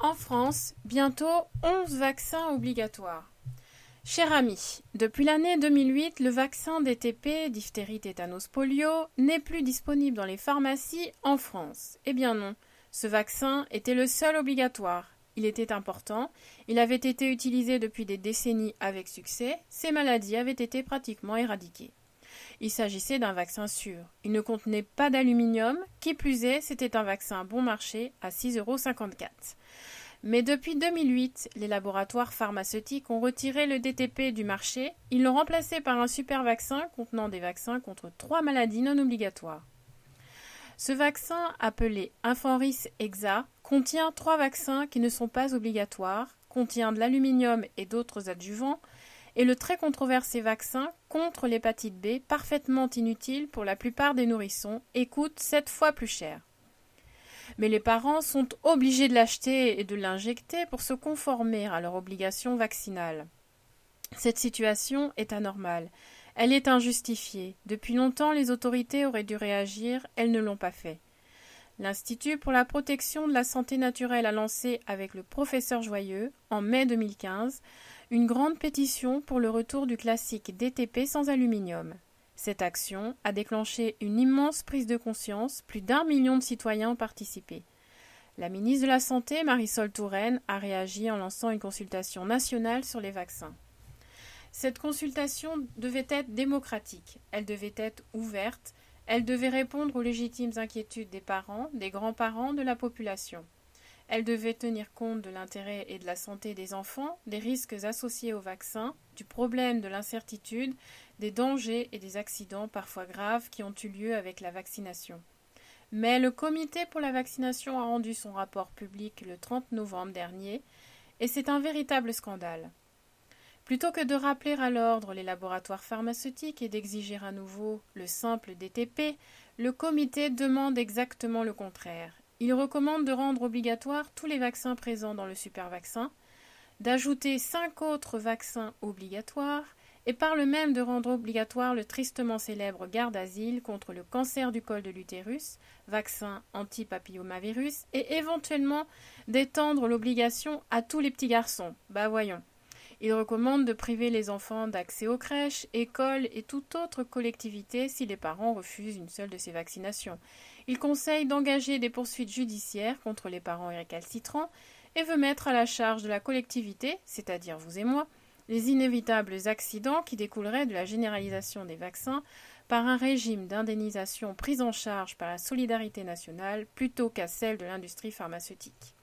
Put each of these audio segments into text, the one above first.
En France, bientôt 11 vaccins obligatoires. Chers amis, depuis l'année 2008, le vaccin DTP, diphtérie, tétanos, polio, n'est plus disponible dans les pharmacies en France. Eh bien non, ce vaccin était le seul obligatoire. Il était important, il avait été utilisé depuis des décennies avec succès, ces maladies avaient été pratiquement éradiquées. Il s'agissait d'un vaccin sûr. Il ne contenait pas d'aluminium, qui plus est, c'était un vaccin bon marché à 6,54 €. Mais depuis 2008, les laboratoires pharmaceutiques ont retiré le DTP du marché, ils l'ont remplacé par un super vaccin contenant des vaccins contre 3 maladies non obligatoires. Ce vaccin, appelé Infanrix Hexa, contient 3 vaccins qui ne sont pas obligatoires, contient de l'aluminium et d'autres adjuvants, et le très controversé vaccin contre l'hépatite B, parfaitement inutile pour la plupart des nourrissons, et coûte 7 fois plus cher. Mais les parents sont obligés de l'acheter et de l'injecter pour se conformer à leur obligation vaccinale. Cette situation est anormale. Elle est injustifiée. Depuis longtemps, les autorités auraient dû réagir, elles ne l'ont pas fait. L'Institut pour la protection de la santé naturelle a lancé avec le professeur Joyeux, en mai 2015, une grande pétition pour le retour du classique DTP sans aluminium. Cette action a déclenché une immense prise de conscience, plus d'1 million de citoyens ont participé. La ministre de la Santé, Marisol Touraine, a réagi en lançant une consultation nationale sur les vaccins. Cette consultation devait être démocratique, elle devait être ouverte, elle devait répondre aux légitimes inquiétudes des parents, des grands-parents, de la population. Elle devait tenir compte de l'intérêt et de la santé des enfants, des risques associés au vaccin, du problème de l'incertitude, des dangers et des accidents parfois graves qui ont eu lieu avec la vaccination. Mais le Comité pour la vaccination a rendu son rapport public le 30 novembre dernier, et c'est un véritable scandale. Plutôt que de rappeler à l'ordre les laboratoires pharmaceutiques et d'exiger à nouveau le simple DTP, le comité demande exactement le contraire. Il recommande de rendre obligatoire tous les vaccins présents dans le supervaccin, d'ajouter 5 autres vaccins obligatoires et parle même de rendre obligatoire le tristement célèbre Gardasil contre le cancer du col de l'utérus, vaccin anti-papillomavirus, et éventuellement d'étendre l'obligation à tous les petits garçons. Bah voyons. Il recommande de priver les enfants d'accès aux crèches, écoles et toute autre collectivité si les parents refusent une seule de ces vaccinations. Il conseille d'engager des poursuites judiciaires contre les parents récalcitrants et veut mettre à la charge de la collectivité, c'est-à-dire vous et moi, les inévitables accidents qui découleraient de la généralisation des vaccins par un régime d'indemnisation pris en charge par la solidarité nationale plutôt qu'à celle de l'industrie pharmaceutique.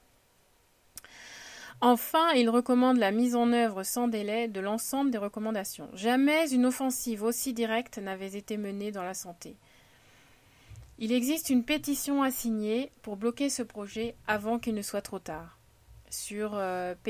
Enfin, il recommande la mise en œuvre sans délai de l'ensemble des recommandations. Jamais une offensive aussi directe n'avait été menée dans la santé. Il existe une pétition à signer pour bloquer ce projet avant qu'il ne soit trop tard. Sur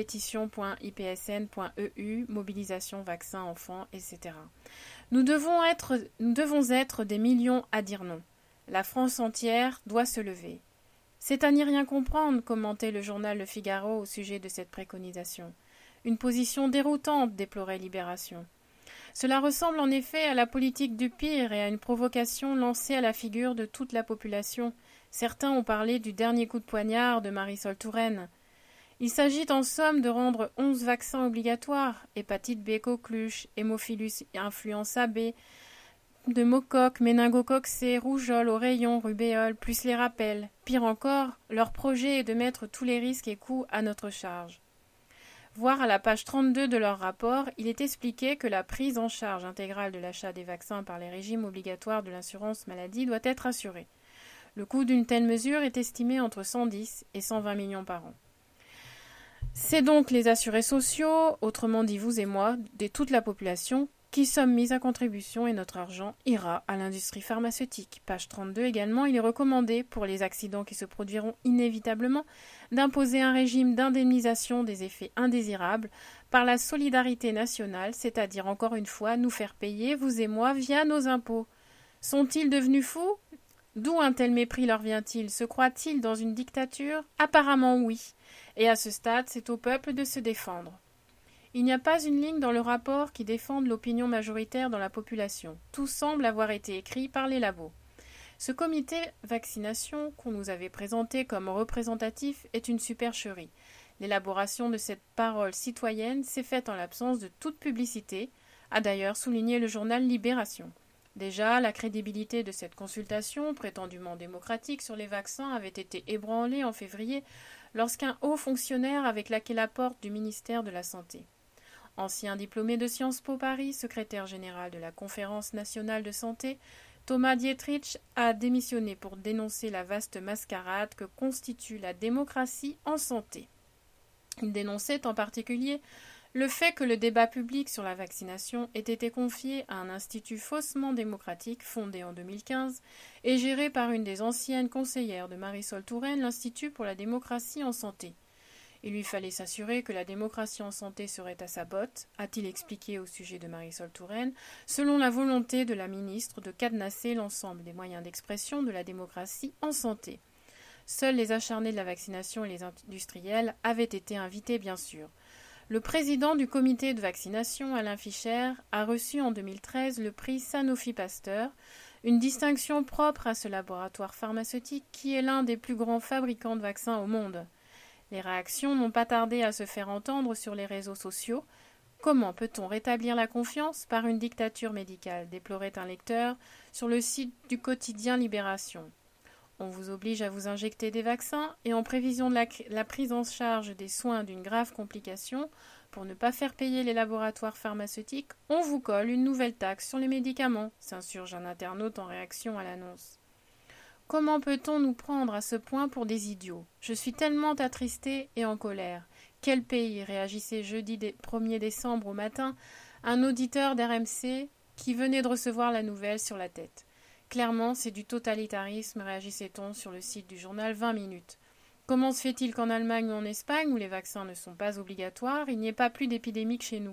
pétition.ipsn.eu, mobilisation vaccin enfants, etc. Nous devons être des millions à dire non. La France entière doit se lever. C'est à n'y rien comprendre, commentait le journal Le Figaro au sujet de cette préconisation. Une position déroutante, déplorait Libération. Cela ressemble en effet à la politique du pire et à une provocation lancée à la figure de toute la population. Certains ont parlé du dernier coup de poignard de Marisol Touraine. Il s'agit en somme de rendre 11 vaccins obligatoires, hépatite B coqueluche, hémophilus influenza B, pneumocoque, méningocoque C, rougeole, oreillon, rubéole, plus les rappels. Pire encore, leur projet est de mettre tous les risques et coûts à notre charge. Voir à la page 32 de leur rapport, il est expliqué que la prise en charge intégrale de l'achat des vaccins par les régimes obligatoires de l'assurance maladie doit être assurée. Le coût d'une telle mesure est estimé entre 110 et 120 millions par an. C'est donc les assurés sociaux, autrement dit vous et moi, de toute la population, qui sommes mis à contribution et notre argent ira à l'industrie pharmaceutique. Page 32 également, il est recommandé, pour les accidents qui se produiront inévitablement, d'imposer un régime d'indemnisation des effets indésirables par la solidarité nationale, c'est-à-dire encore une fois nous faire payer, vous et moi, via nos impôts. Sont-ils devenus fous ? D'où un tel mépris leur vient-il ? Se croient-ils dans une dictature ? Apparemment oui. Et à ce stade, c'est au peuple de se défendre. Il n'y a pas une ligne dans le rapport qui défende l'opinion majoritaire dans la population. Tout semble avoir été écrit par les labos. Ce comité vaccination qu'on nous avait présenté comme représentatif est une supercherie. L'élaboration de cette parole citoyenne s'est faite en l'absence de toute publicité, a d'ailleurs souligné le journal Libération. Déjà, la crédibilité de cette consultation, prétendument démocratique sur les vaccins, avait été ébranlée en février lorsqu'un haut fonctionnaire avec Laquelle Laporte du ministère de la Santé, ancien diplômé de Sciences Po Paris, secrétaire général de la Conférence nationale de santé, Thomas Dietrich a démissionné pour dénoncer la vaste mascarade que constitue la démocratie en santé. Il dénonçait en particulier le fait que le débat public sur la vaccination ait été confié à un institut faussement démocratique fondé en 2015 et géré par une des anciennes conseillères de Marisol Touraine, l'Institut pour la démocratie en santé. Il lui fallait s'assurer que la démocratie en santé serait à sa botte, a-t-il expliqué au sujet de Marisol Touraine, selon la volonté de la ministre de cadenasser l'ensemble des moyens d'expression de la démocratie en santé. Seuls les acharnés de la vaccination et les industriels avaient été invités, bien sûr. Le président du comité de vaccination, Alain Fischer, a reçu en 2013 le prix Sanofi Pasteur, une distinction propre à ce laboratoire pharmaceutique qui est l'un des plus grands fabricants de vaccins au monde. Les réactions n'ont pas tardé à se faire entendre sur les réseaux sociaux. Comment peut-on rétablir la confiance par une dictature médicale, déplorait un lecteur sur le site du quotidien Libération. On vous oblige à vous injecter des vaccins et en prévision de la prise en charge des soins d'une grave complication, pour ne pas faire payer les laboratoires pharmaceutiques, on vous colle une nouvelle taxe sur les médicaments, s'insurge un internaute en réaction à l'annonce. Comment peut-on nous prendre à ce point pour des idiots? Je suis tellement attristé et en colère. Quel pays? Réagissait jeudi 1er décembre au matin un auditeur d'RMC qui venait de recevoir la nouvelle sur la tête. Clairement, c'est du totalitarisme, réagissait-on sur le site du journal 20 minutes. Comment se fait-il qu'en Allemagne ou en Espagne, où les vaccins ne sont pas obligatoires, il n'y ait pas plus d'épidémie que chez nous?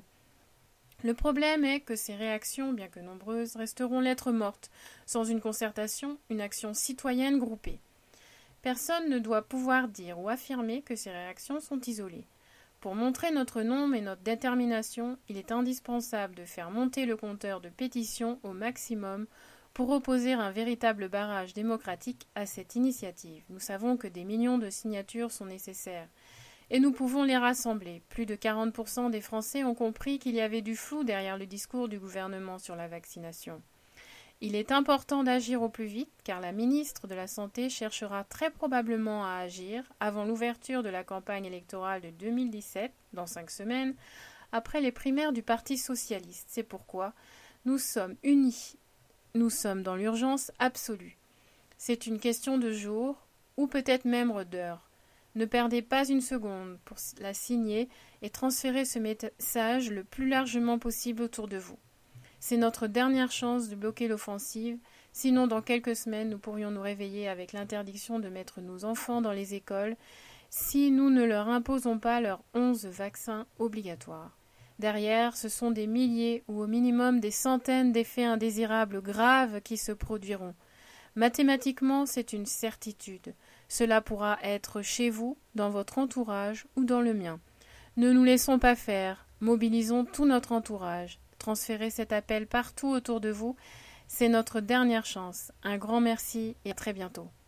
Le problème est que ces réactions, bien que nombreuses, resteront lettres mortes, sans une concertation, une action citoyenne groupée. Personne ne doit pouvoir dire ou affirmer que ces réactions sont isolées. Pour montrer notre nombre et notre détermination, il est indispensable de faire monter le compteur de pétitions au maximum pour opposer un véritable barrage démocratique à cette initiative. Nous savons que des millions de signatures sont nécessaires. Et nous pouvons les rassembler. Plus de 40% des Français ont compris qu'il y avait du flou derrière le discours du gouvernement sur la vaccination. Il est important d'agir au plus vite, car la ministre de la Santé cherchera très probablement à agir avant l'ouverture de la campagne électorale de 2017, dans 5 semaines, après les primaires du Parti socialiste. C'est pourquoi nous sommes unis. Nous sommes dans l'urgence absolue. C'est une question de jours, ou peut-être même d'heures. Ne perdez pas une seconde pour la signer et transférer ce message le plus largement possible autour de vous. C'est notre dernière chance de bloquer l'offensive, sinon dans quelques semaines nous pourrions nous réveiller avec l'interdiction de mettre nos enfants dans les écoles si nous ne leur imposons pas leurs 11 vaccins obligatoires. Derrière, ce sont des milliers ou au minimum des centaines d'effets indésirables graves qui se produiront. Mathématiquement, c'est une certitude. Cela pourra être chez vous, dans votre entourage ou dans le mien. Ne nous laissons pas faire, mobilisons tout notre entourage. Transférez cet appel partout autour de vous, c'est notre dernière chance. Un grand merci et à très bientôt.